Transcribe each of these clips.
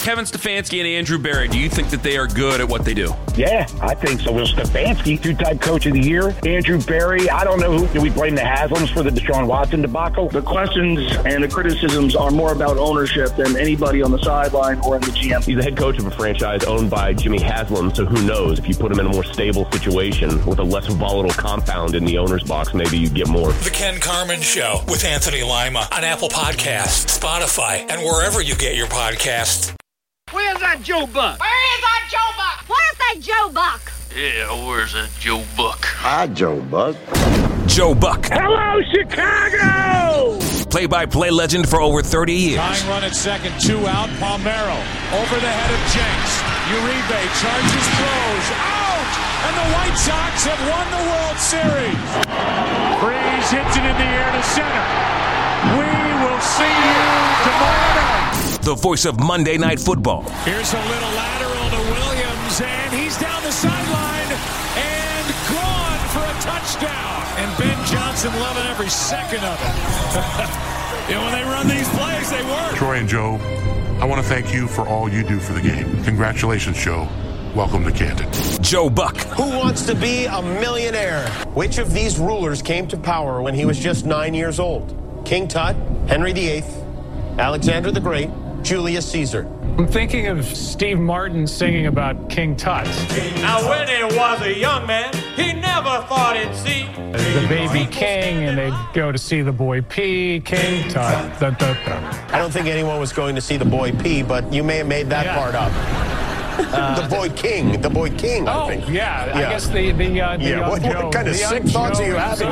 Kevin Stefanski and Andrew Berry, do you think that they are good at what they do? Yeah, I think so. Well, Stefanski, two-time coach of the year. Andrew Berry, I don't know who. Do we blame the Haslams for the Deshaun Watson debacle? The questions and the criticisms are more about ownership than anybody on the sideline or in the GM. He's the head coach of a franchise owned by Jimmy Haslam, so who knows? If you put him in a more stable situation with a less volatile compound in the owner's box, maybe you get more. The Ken Carman Show with Anthony Lima on Apple Podcasts, Spotify, and wherever you get your podcasts. Where's that Joe Buck? Where is that Joe Buck? Where's that Joe Buck? Yeah, where's that Joe Buck? Hi, Joe Buck. Joe Buck. Hello, Chicago! Play-by-play legend for over 30 years. Tying run at second, 2 out. Palmeiro over the head of Jenks. Uribe charges, throws, out! And the White Sox have won the World Series. Freese hits it in the air to center. We will see you tomorrow night. The voice of Monday Night Football. Here's a little lateral to Williams, and he's down the sideline and gone for a touchdown. And Ben Johnson loving every second of it. You know, when they run these plays, they work. Troy and Joe, I want to thank you for all you do for the game. Congratulations, Joe. Welcome to Canton. Joe Buck. Who wants to be a millionaire? Which of these rulers came to power when he was just 9 years old? King Tut, Henry VIII, Alexander the Great, Julius Caesar. I'm thinking of Steve Martin singing about King Tut. Now when he was a young man, he never thought he'd see the baby king, and they'd go to see the boy P, King Tut. Dun, dun, dun. I don't think anyone was going to see the boy P, but you may have made that part up. The boy king, I think. Yeah, I guess the what Joe, kind of sick thoughts are you having,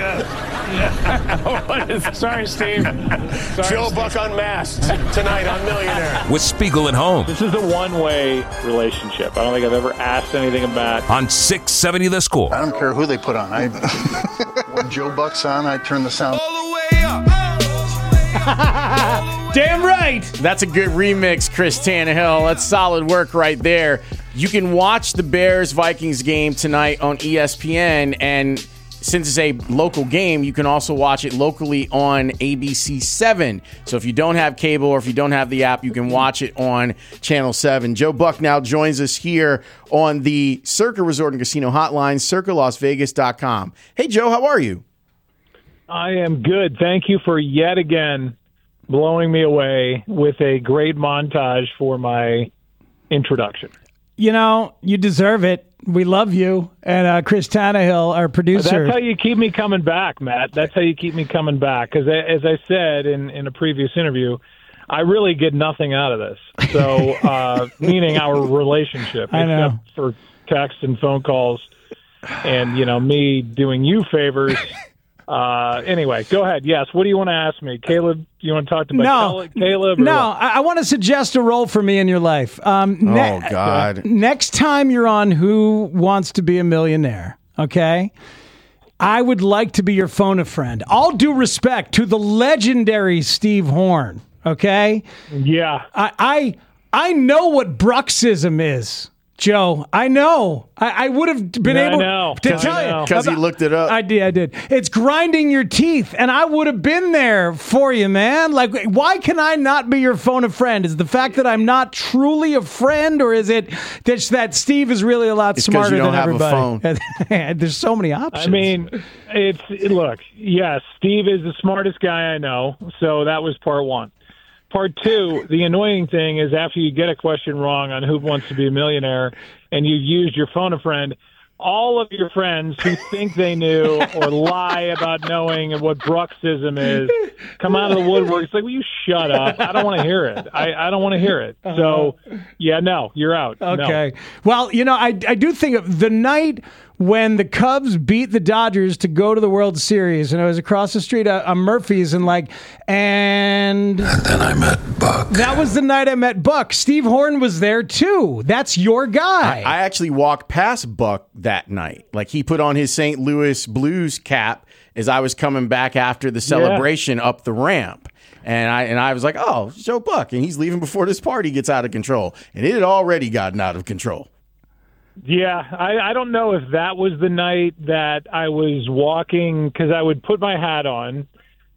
Joe? Sorry, Steve. Joe Buck Unmasked tonight on Millionaire. With Spiegel and Holmes. This is a one-way relationship. I don't think I've ever asked anything about. On 670 The Score. I don't care who they put on. When Joe Buck's on, I turn the sound All the way up. Damn right. That's a good remix, Chris Tannehill. That's solid work right there. You can watch the Bears-Vikings game tonight on ESPN, and since it's a local game, you can also watch it locally on ABC 7. So if you don't have cable or if you don't have the app, you can watch it on Channel 7. Joe Buck now joins us here on the Circa Resort and Casino Hotline, circalasvegas.com. Hey, Joe, how are you? I am good. Thank you for yet again blowing me away with a great montage for my introduction. You know, you deserve it. We love you. And Chris Tannehill, our producer. That's how you keep me coming back, Matt. That's how you keep me coming back. Because as I said in a previous interview, I really get nothing out of this. So, meaning our relationship. I know. Except for text and phone calls and, me doing you favors. Anyway, go ahead. Yes, what do you want to ask me? Caleb, you want to talk to Caleb? No, I want to suggest a role for me in your life. God. Next time you're on Who Wants to Be a Millionaire, okay, I would like to be your phone-a-friend. All due respect to the legendary Steve Horn, okay? Yeah. I know what bruxism is. Joe, I know. I would have been able to tell you. Because he looked it up. I did. It's grinding your teeth, and I would have been there for you, man. Like, why can I not be your phone a friend? Is it the fact that I'm not truly a friend, or is it that Steve is really a lot smarter than everybody? Because you don't have a phone. There's so many options. I mean, look, yes, Steve is the smartest guy I know, so that was part one. Part two, the annoying thing is after you get a question wrong on Who Wants to Be a Millionaire and you've used your phone a friend, all of your friends who think they knew or lie about knowing what bruxism is come out of the woodwork. It's like, will you shut up? I don't want to hear it. I don't want to hear it. So, yeah, no, you're out. Okay. No. Well, I do think of the night when the Cubs beat the Dodgers to go to the World Series, and I was across the street at Murphy's, and then I met Buck. That was the night I met Buck. Steve Horn was there too. That's your guy. I actually walked past Buck that night. Like, he put on his St. Louis Blues cap as I was coming back after the celebration up the ramp. And I was like, oh, Joe Buck. And he's leaving before this party gets out of control. And it had already gotten out of control. Yeah, I don't know if that was the night that I was walking, because I would put my hat on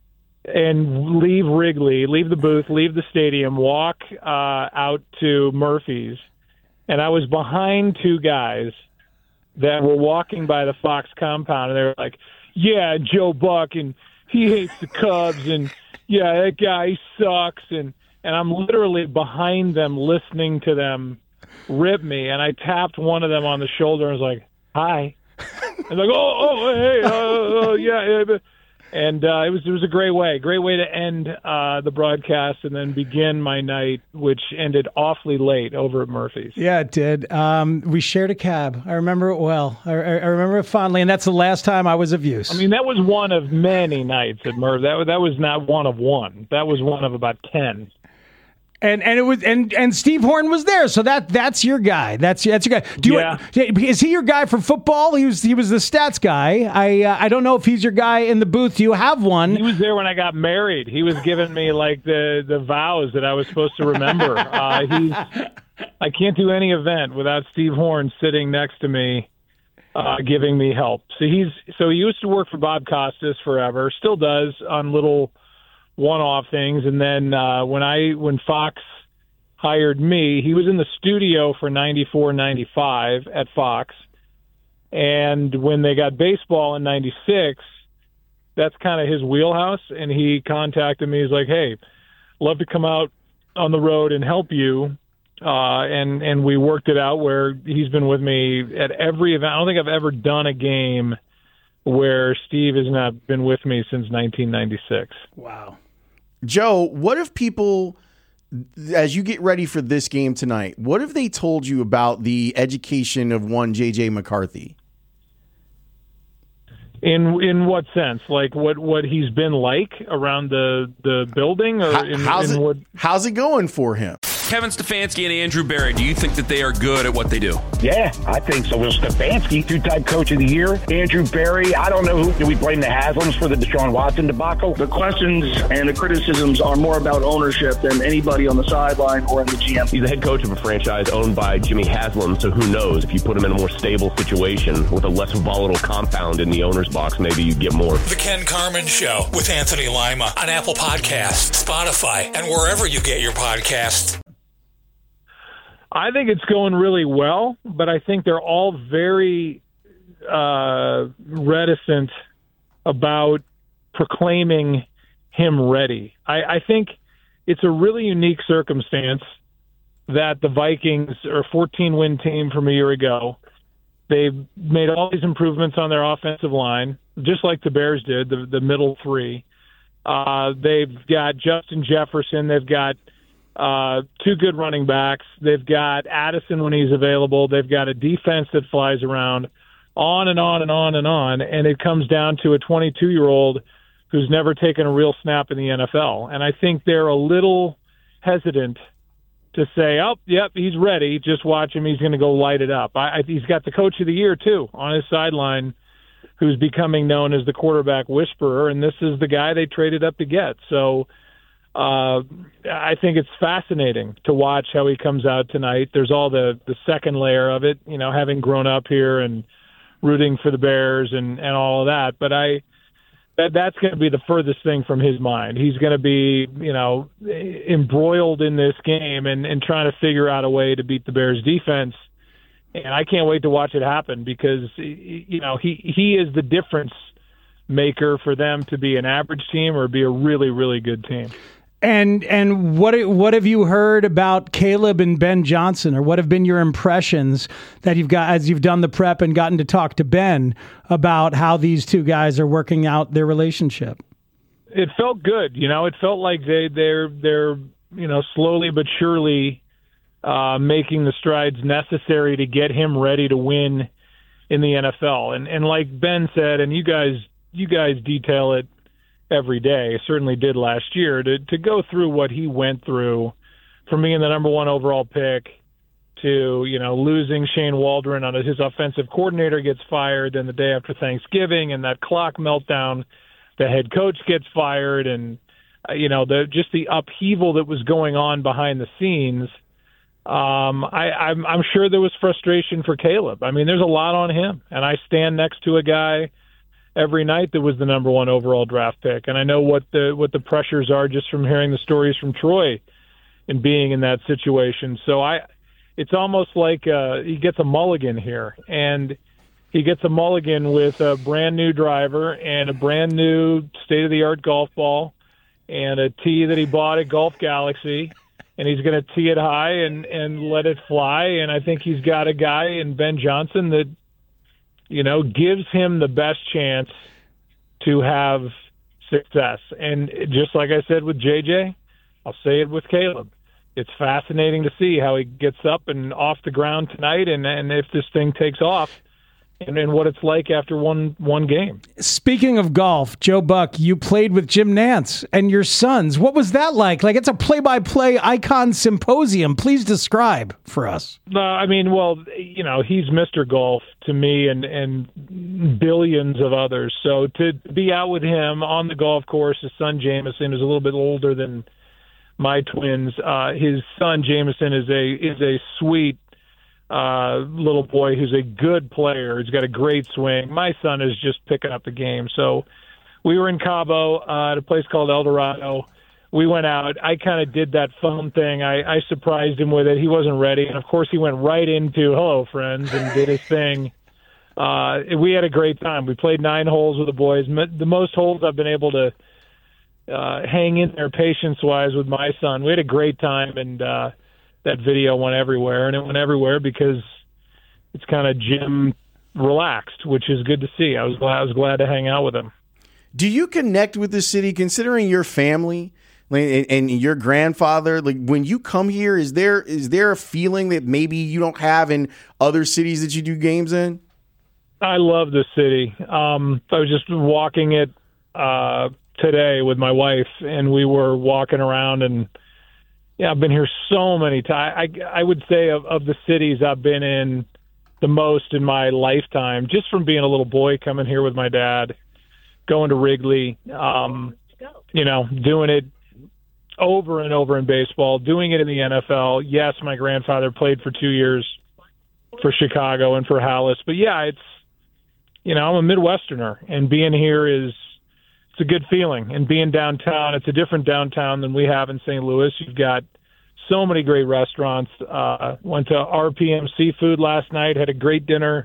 and leave Wrigley, leave the booth, leave the stadium, walk out to Murphy's, and I was behind two guys that were walking by the Fox compound, and they were like, yeah, Joe Buck, and he hates the Cubs, and yeah, that guy sucks, and I'm literally behind them listening to them rip me, and I tapped one of them on the shoulder and was like, hi. And like, hey, yeah. And it was a great way to end the broadcast and then begin my night, which ended awfully late over at Murphy's. Yeah, it did. We shared a cab. I remember it well. I remember it fondly, and that's the last time I was of use. I mean, that was one of many nights at Murphy. That was not one of one. That was one of about 10. And it was and Steve Horn was there, so that's your guy. That's your guy. Is he your guy for football? He was the stats guy. I don't know if he's your guy in the booth. Do you have one? He was there when I got married. He was giving me like the vows that I was supposed to remember. I can't do any event without Steve Horn sitting next to me, giving me help. So he used to work for Bob Costas forever, still does on little one-off things, and then when Fox hired me, he was in the studio for 94-95 at Fox, and when they got baseball in 96, that's kind of his wheelhouse, and he contacted me. He's like, hey, love to come out on the road and help you, and we worked it out where he's been with me at every event. I don't think I've ever done a game where Steve has not been with me since 1996. Wow. Joe, what if people, as you get ready for this game tonight, what if they told you about the education of one J.J. McCarthy? In what sense? Like what he's been like around the building? Or how's it going for him? Kevin Stefanski and Andrew Berry, do you think that they are good at what they do? Yeah, I think so. Will Stefanski, two-time coach of the year. Andrew Berry, I don't know do we blame the Haslams for the Deshaun Watson debacle? The questions and the criticisms are more about ownership than anybody on the sideline or in the GM. He's the head coach of a franchise owned by Jimmy Haslam, so who knows? If you put him in a more stable situation with a less volatile compound in the owner's box, maybe you get more. The Ken Carman Show with Anthony Lima on Apple Podcasts, Spotify, and wherever you get your podcasts. I think it's going really well, but I think they're all very reticent about proclaiming him ready. I think it's a really unique circumstance that the Vikings are a 14-win team from a year ago. They've made all these improvements on their offensive line, just like the Bears did, the middle three. They've got Justin Jefferson. They've got two good running backs. They've got Addison when he's available. They've got a defense that flies around, on and on and on and on. And it comes down to a 22-year-old who's never taken a real snap in the NFL. And I think they're a little hesitant to say, oh, yep, he's ready. Just watch him. He's going to go light it up. He's got the coach of the year, too, on his sideline, who's becoming known as the quarterback whisperer. And this is the guy they traded up to get. So I think it's fascinating to watch how he comes out tonight. There's all the second layer of it, having grown up here and rooting for the Bears and all of that. But that's going to be the furthest thing from his mind. He's going to be, embroiled in this game and trying to figure out a way to beat the Bears defense. And I can't wait to watch it happen because, he is the difference maker for them to be an average team or be a really, really good team. And what have you heard about Caleb and Ben Johnson, or what have been your impressions that you've got as you've done the prep and gotten to talk to Ben about how these two guys are working out their relationship? It felt good. It felt like they're slowly but surely making the strides necessary to get him ready to win in the NFL. And like Ben said, and you guys detail it every day, certainly did last year, to go through what he went through from being the number one overall pick to, losing Shane Waldron on his offensive coordinator gets fired, then the day after Thanksgiving and that clock meltdown, the head coach gets fired, and, the upheaval that was going on behind the scenes. I'm sure there was frustration for Caleb. I mean, there's a lot on him, and I stand next to a guy every night that was the number 1 overall draft pick. And I know what the pressures are just from hearing the stories from Troy and being in that situation. So it's almost like he gets a mulligan here, and he gets a mulligan with a brand new driver and a brand new state-of-the-art golf ball and a tee that he bought at Golf Galaxy, and he's going to tee it high and let it fly. And I think he's got a guy in Ben Johnson that, gives him the best chance to have success. And just like I said with JJ, I'll say it with Caleb. It's fascinating to see how he gets up and off the ground tonight, and if this thing takes off, and what it's like after one game. Speaking of golf, Joe Buck, you played with Jim Nantz and your sons. What was that like? Like, it's a play-by-play icon symposium. Please describe for us. He's Mr. Golf to me and billions of others. So to be out with him on the golf course, his son Jameson is a little bit older than my twins. His son Jameson is a sweet little boy who's a good player. He's got a great swing. My son is just picking up the game. So we were in Cabo at a place called El Dorado. We went out. I kind of did that phone thing. I surprised him with it. He wasn't ready. And, of course, he went right into hello, friends, and did his thing. We had a great time. We played 9 holes with the boys. The most holes I've been able to hang in there patience-wise with my son. We had a great time, and that video went everywhere, and it went everywhere because it's kind of Jim relaxed, which is good to see. I was glad to hang out with him. Do you connect with the city, considering your family and your grandfather? Like, when you come here, is there a feeling that maybe you don't have in other cities that you do games in? I love the city. I was just walking it today with my wife, and we were walking around, and yeah, I've been here so many times. I would say of the cities I've been in the most in my lifetime, just from being a little boy coming here with my dad, going to Wrigley, doing it over and over in baseball, doing it in the NFL. Yes, my grandfather played for 2 years for Chicago and for Hallis. But, yeah, it's, I'm a Midwesterner, and being here it's a good feeling. And being downtown, it's a different downtown than we have in St. Louis. You've got so many great restaurants. Went to RPM Seafood last night, had a great dinner,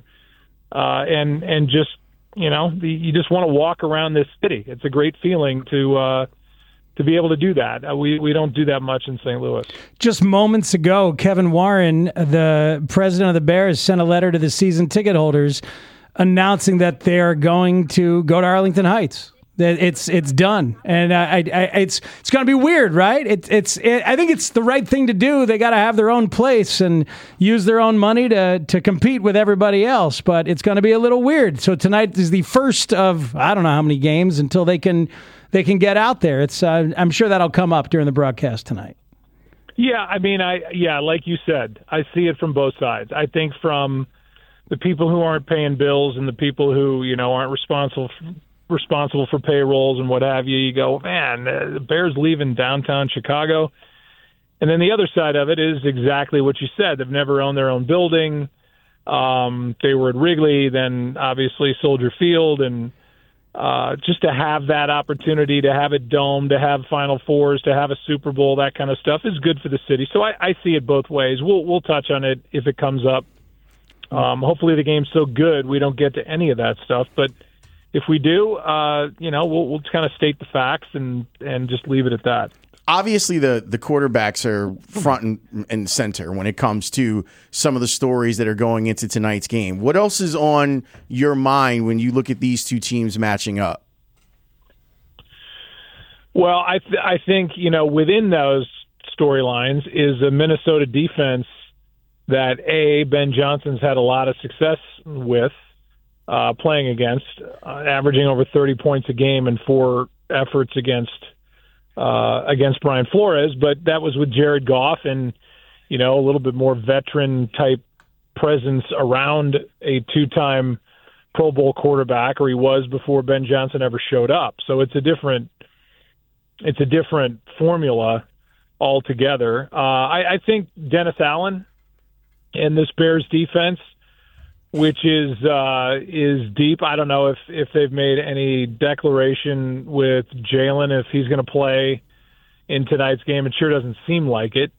and just, you just want to walk around this city. It's a great feeling to be able to do that. We don't do that much in St. Louis. Just moments ago, Kevin Warren, the president of the Bears, sent a letter to the season ticket holders announcing that they are going to go to Arlington Heights. That it's done, and it's going to be weird, right? I think it's the right thing to do. They got to have their own place and use their own money to compete with everybody else. But it's going to be a little weird. So tonight is the first of I don't know how many games until they can get out there. It's I'm sure that'll come up during the broadcast tonight. Yeah, like you said, I see it from both sides. I think from the people who aren't paying bills and the people who aren't responsible for payrolls and what have you. You go, man, the Bears leaving downtown Chicago. And then the other side of it is exactly what you said. They've never owned their own building. They were at Wrigley, then obviously Soldier Field, and just to have that opportunity, to have it domed, to have Final Fours, to have a Super Bowl, that kind of stuff is good for the city. So I see it both ways. We'll touch on it if it comes up. Hopefully the game's so good we don't get to any of that stuff, but if we do, we'll kind of state the facts and just leave it at that. Obviously, the quarterbacks are front and center when it comes to some of the stories that are going into tonight's game. What else is on your mind when you look at these two teams matching up? Well, I think, within those storylines is a Minnesota defense that, Ben Johnson's had a lot of success with. Playing against, averaging over 30 points a game in 4 efforts against Brian Flores, but that was with Jared Goff and, a little bit more veteran-type presence around a 2-time Pro Bowl quarterback, or he was before Ben Johnson ever showed up. So it's a different formula altogether. I think Dennis Allen and this Bears defense which is deep. I don't know if they've made any declaration with Jalen if he's going to play in tonight's game. It sure doesn't seem like it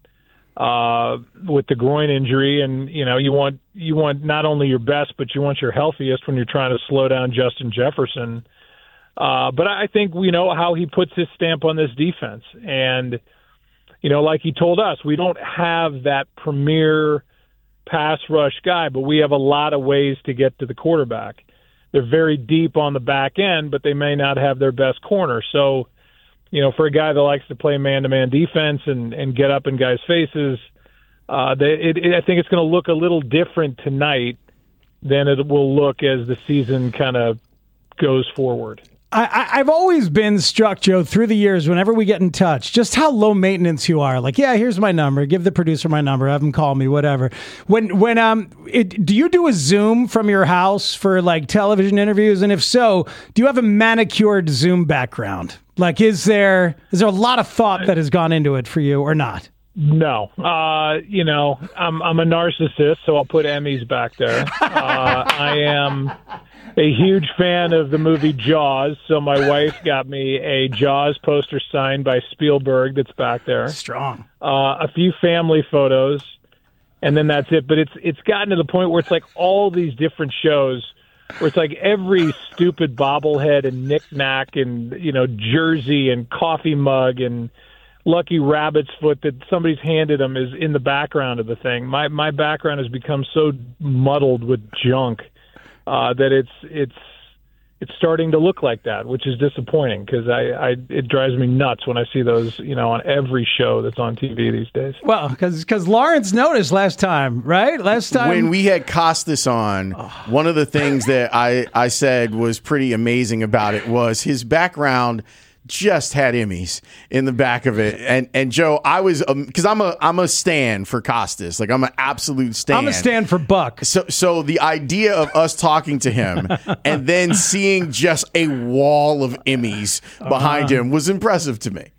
with the groin injury. And you want not only your best, but you want your healthiest when you're trying to slow down Justin Jefferson. But I think we know how he puts his stamp on this defense. And, like he told us, we don't have that premier pass rush guy, but we have a lot of ways to get to the quarterback. They're very deep on the back end, but they may not have their best corner. So, for a guy that likes to play man-to-man defense and get up in guys' faces, I think it's going to look a little different tonight than it will look as the season kind of goes forward. I've always been struck, Joe, through the years, whenever we get in touch, just how low maintenance you are. Like, yeah, here's my number. Give the producer my number. Have him call me, whatever. Do you do a Zoom from your house for like television interviews? And if so, do you have a manicured Zoom background? Like, is there a lot of thought that has gone into it for you or not? No. I'm a narcissist, so I'll put Emmys back there. I am a huge fan of the movie Jaws, so my wife got me a Jaws poster signed by Spielberg that's back there. Strong. A few family photos, and then that's it. But it's gotten to the point where it's like all these different shows where it's like every stupid bobblehead and knick-knack and, jersey and coffee mug and Lucky Rabbit's foot that somebody's handed them is in the background of the thing. My background has become so muddled with junk that it's starting to look like that, which is disappointing because it drives me nuts when I see those on every show that's on TV these days. Well, because Lawrence noticed last time, right? Last time when we had Costas on, one of the things that I said was pretty amazing about it was his background just had Emmys in the back of it, and Joe, I was because I'm a stan for Costas, like I'm an absolute stan. I'm a stan for Buck. So the idea of us talking to him and then seeing just a wall of Emmys behind him was impressive to me.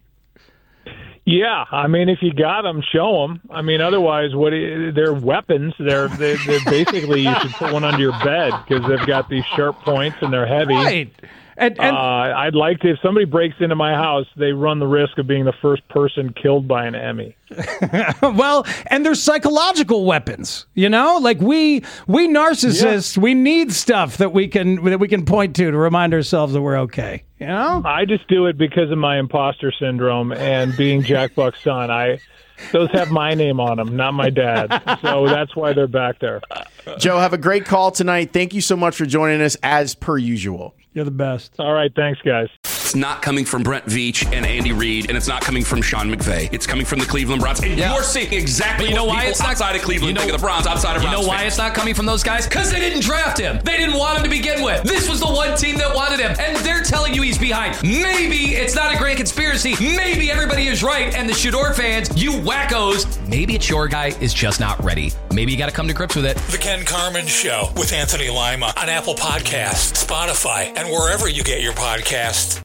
Yeah, I mean, if you got them, show them. I mean, otherwise, they're weapons. They're basically you should put one under your bed because they've got these sharp points and they're heavy. Right. And I'd like to, if somebody breaks into my house, they run the risk of being the first person killed by an Emmy. Well, and they're psychological weapons, like we narcissists, we need stuff that we can point to remind ourselves that we're okay. I just do it because of my imposter syndrome and being Jack Buck's son. Those have my name on them, not my dad. So that's why they're back there. Joe, have a great call tonight. Thank you so much for joining us as per usual. You're the best. All right. Thanks, guys. It's not coming from Brent Veach and Andy Reid, and it's not coming from Sean McVay. It's coming from the Cleveland Browns. And you're seeing exactly what people outside of Cleveland think of the Browns, outside of Browns. You know why it's not coming from those guys? Because they didn't draft him. They didn't want him to begin with. This was the one team that wanted him, and they're telling you he's behind. Maybe it's not a grand conspiracy. Maybe everybody is right, and the Shador fans, you wackos, maybe it's your guy is just not ready. Maybe you got to come to grips with it. The Ken Carman Show with Anthony Lima on Apple Podcasts, Spotify, and wherever you get your podcasts.